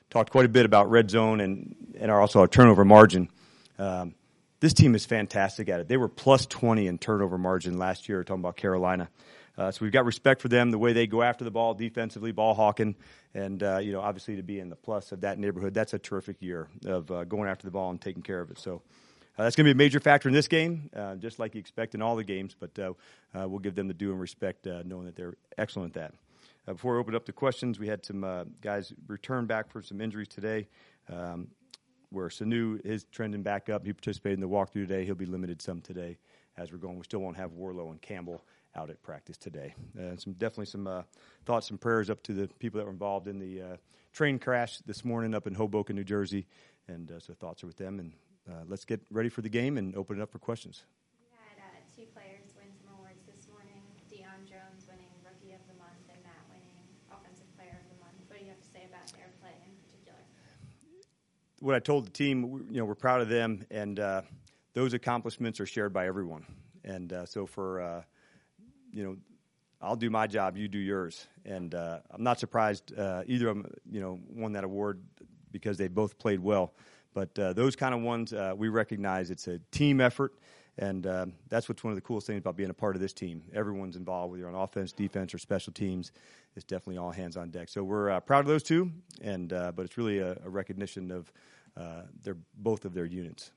talked quite a bit about red zone and also our turnover margin. This team is fantastic at it. They were plus 20 in turnover margin last year, talking about Carolina. So we've got respect for them, the way they go after the ball defensively, ball hawking, and obviously to be in the plus of that neighborhood, that's a terrific year of going after the ball and taking care of it. So that's going to be a major factor in this game, just like you expect in all the games, but we'll give them the due and respect knowing that they're excellent at that. Before we open up the questions, we had some guys return back for some injuries today. Where Sanu is trending back up. He participated in the walkthrough today. He'll be limited some today as we're going. We still won't have Warlow and Campbell out at practice today. Definitely some thoughts and prayers up to the people that were involved in the train crash this morning up in Hoboken, New Jersey. And so thoughts are with them. And let's get ready for the game and open it up for questions. We had two players win some awards this morning. Deion Jones winning Rookie of the Month and Matt winning Offensive Player of the Month. What do you have to say about their play in particular? What I told the team, we're proud of them, and those accomplishments are shared by everyone. And so for, I'll do my job, you do yours. And I'm not surprised either of them, won that award because they both played well. But those kind of ones, we recognize it's a team effort, and that's what's one of the coolest things about being a part of this team. Everyone's involved, whether you're on offense, defense, or special teams. It's definitely all hands on deck. So we're proud of those two, and but it's really a recognition of both of their units.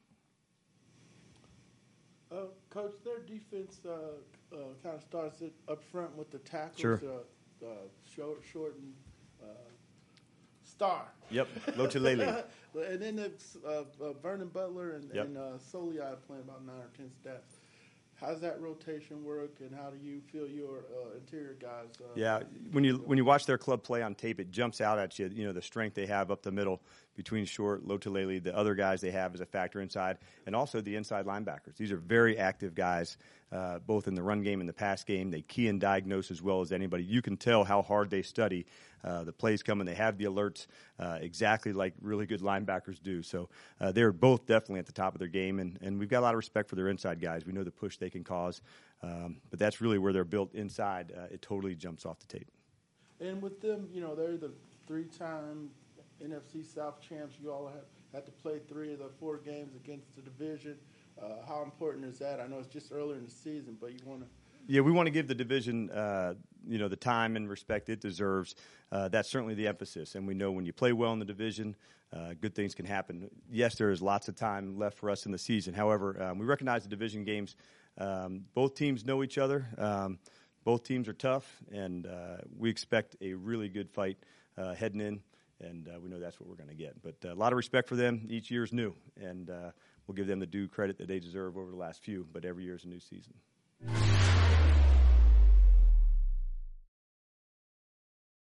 Coach, their defense kind of starts it up front with the tackles. Sure. Short and Star. Yep, Lotulelei. And then it's Vernon Butler and Soliai playing about 9 or 10 steps. How's that rotation work, and how do you feel your interior guys? When you watch their club play on tape, it jumps out at you. The strength they have up the middle between Short, Lotulelei, the other guys they have as a factor inside, and also the inside linebackers. These are very active guys, both in the run game and the pass game. They key and diagnose as well as anybody. You can tell how hard they study the plays coming. They have the alerts exactly like really good linebackers do. So they're both definitely at the top of their game, and we've got a lot of respect for their inside guys. We know the push they can cause, but that's really where they're built inside. It totally jumps off the tape. And with them, they're the 3-time NFC South champs. You all have to play 3 of the 4 games against the division. How important is that? I know it's just earlier in the season, but you want to. Yeah, we want to give the division, the time and respect it deserves. That's certainly the emphasis, and we know when you play well in the division, good things can happen. Yes, there is lots of time left for us in the season. However, we recognize the division games. Both teams know each other. Both teams are tough, and we expect a really good fight heading in, and we know that's what we're going to get. But a lot of respect for them. Each year is new, and we'll give them the due credit that they deserve over the last few, but every year is a new season.